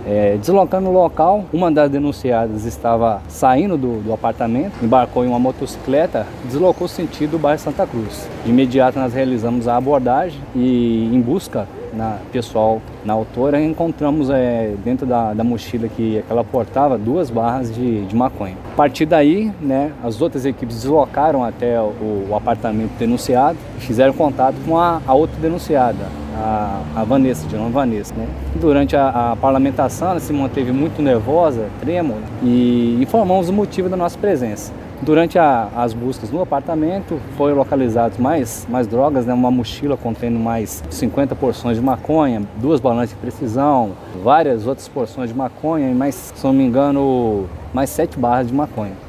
Deslocando no local, uma das denunciadas estava saindo do apartamento, embarcou em uma motocicleta, deslocou sentido do bairro Santa Cruz. De imediato nós realizamos a abordagem e em busca pessoal na autora, encontramos dentro da mochila que ela portava 2 barras de maconha. A partir daí, as outras equipes deslocaram até o apartamento denunciado e fizeram contato com a outra denunciada, a Vanessa, de nome Vanessa. Durante a parlamentação, ela se manteve muito nervosa, trêmula, e informamos o motivo da nossa presença. Durante as buscas no apartamento, foram localizados mais drogas, uma mochila contendo mais 50 porções de maconha, 2 balanças de precisão, várias outras porções de maconha e mais, se não me engano, mais 7 barras de maconha.